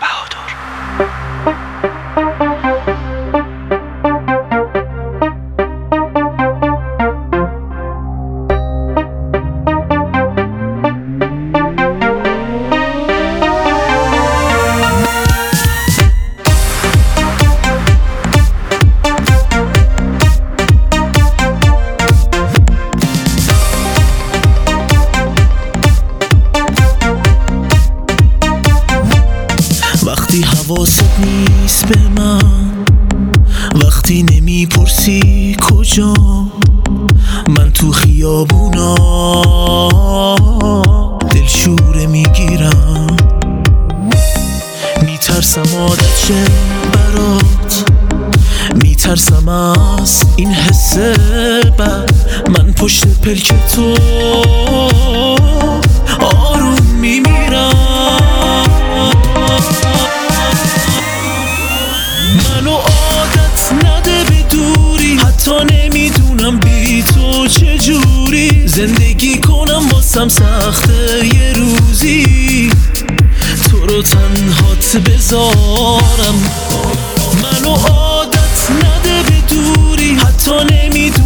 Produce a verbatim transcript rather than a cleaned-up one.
بهادر. وقتی حواست نیست به من، وقتی نمیپرسی کجا، من تو خیابونا دلشوره میگیرم، میترسم عادت شه برات، میترسم از این حس بد، من پشت پلک تو آروم میمیرم. منو عادت نده به دوری، حتی نمیدونم بی تو چجوری زندگی کنم، واسم سخته یه روزی تو رو تنهات بذارم. منو عادت نده به دوری، حتی